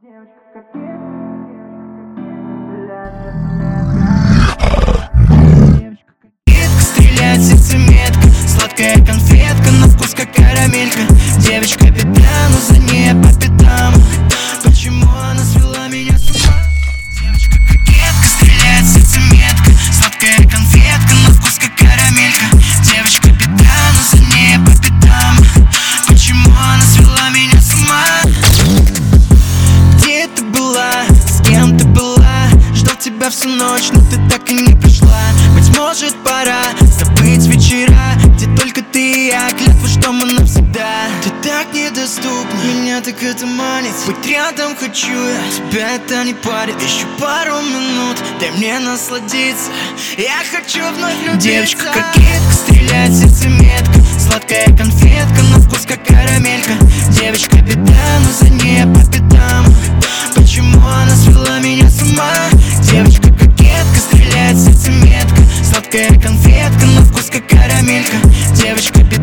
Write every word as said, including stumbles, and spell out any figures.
Детка стреляет сердцеметка, сладкая конфетка, на вкус как карамелька. Девочка беда, но за ней по пятам. Почему она свела меня с ума? Девочка кокетка, стреляет сердцеметка, сладкая конфетка, на вкус как карамелька. Девочка беда, но за ней по пятам. Почему она свела меня с ума? Где ты была? С кем ты была? Ждал тебя всю ночь, но ты так и не пришла. Быть может, пора забыть вечера, где только ты и я, клятва, что мы навсегда. Ты так недоступна, меня так это манит. Быть рядом хочу я, тебя это не парит. Еще пару минут, дай мне насладиться. Я хочу вновь влюбиться. Девочка кокетка, стреляет сердцеметка, сладкая конфетка, на вкус как карамелька. Девочка беда, но за ней по пятам. Почему она свела меня с ума? Девочка кокетка, стреляет сердцеметка, сладкая конфетка, на вкус как карамелька. Девочка беда.